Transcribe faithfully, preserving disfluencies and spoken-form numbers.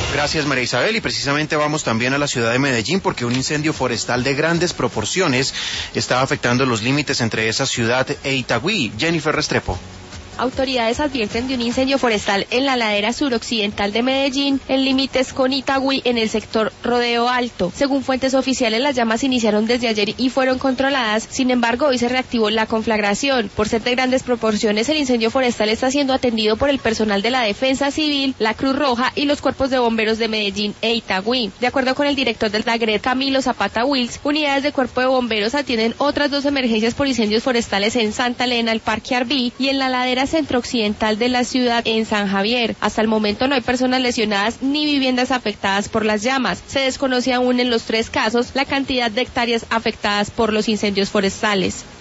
Gracias, María Isabel, y precisamente vamos también a la ciudad de Medellín porque un incendio forestal de grandes proporciones está afectando los límites entre esa ciudad e Itagüí. Jennifer Restrepo. Autoridades advierten de un incendio forestal en la ladera suroccidental de Medellín, en límites con Itagüí, en el sector Rodeo Alto. Según fuentes oficiales, las llamas iniciaron desde ayer y fueron controladas. Sin embargo, hoy se reactivó la conflagración. Por ser de grandes proporciones, el incendio forestal está siendo atendido por el personal de la Defensa Civil, la Cruz Roja y los cuerpos de bomberos de Medellín e Itagüí. De acuerdo con el director del DAGRED, Camilo Zapata Wills, unidades de cuerpo de bomberos atienden otras dos emergencias por incendios forestales en Santa Elena, el Parque Arví, y en la ladera centro-occidental de la ciudad en San Javier. Hasta el momento no hay personas lesionadas ni viviendas afectadas por las llamas. Se desconoce aún en los tres casos la cantidad de hectáreas afectadas por los incendios forestales.